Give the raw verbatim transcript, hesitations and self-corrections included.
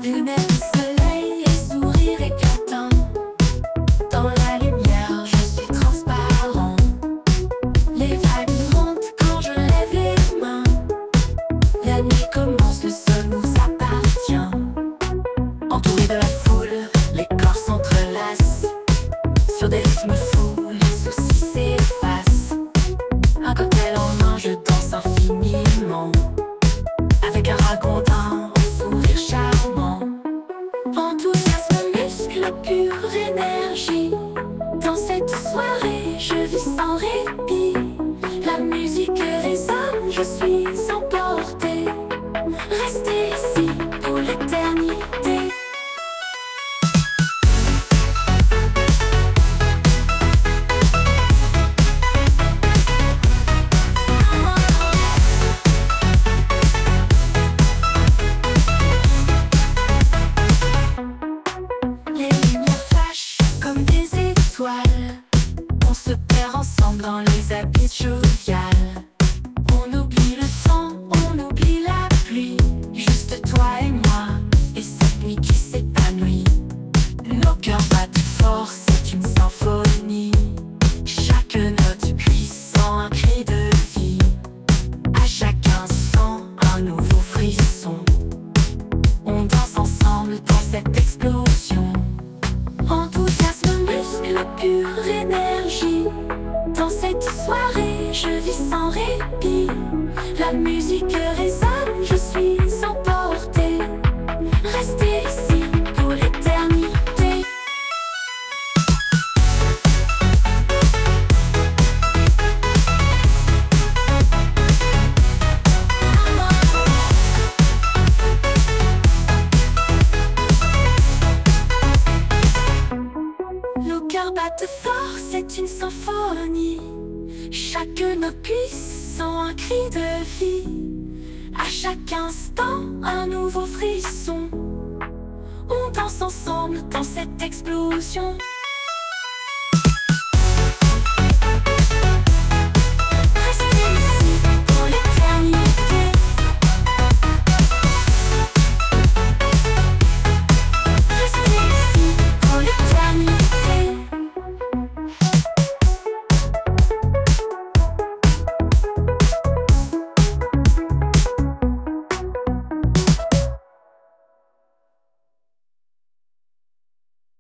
Lunettes de soleil et sourire éclatant. Dans la lumière, je suis transparent. Les vibes montent quand je lève les mains. La nuit commence, le sol nous appartient. Entouré de la foule, les corps s'entrelacent. Sur des rythmes fous, les soucis s'effacent. Un cocktail en main, je danse infiniment. Avec un ragondin, un sourire charmant. Enthousiasme, muscle, pure énergie. Dans cette soirée, je vis sans répit. La musique résonne, je suis emporté. Restez ici pour l'éternité. On se perd ensemble dans les habits joviales. On oublie le temps, on oublie la pluie. Juste toi et moi, et cette nuit qui s'épanouit. Nos cœurs battent fort, c'est une symphonie. Chaque note puissant, un cri de vie. À chaque instant, un nouveau frisson. On danse ensemble dans cette explosion. Enthousiasme, muscle, pure énergie. Dans cette soirée, je vis sans répit. La musique résonne, je suis emporté. Restez ici pour l'éternité. Nos cœurs battent fort, c'est une symphonie. Chaque note puissant, un cri de vie. À chaque instant, un nouveau frisson. On danse ensemble dans cette explosion.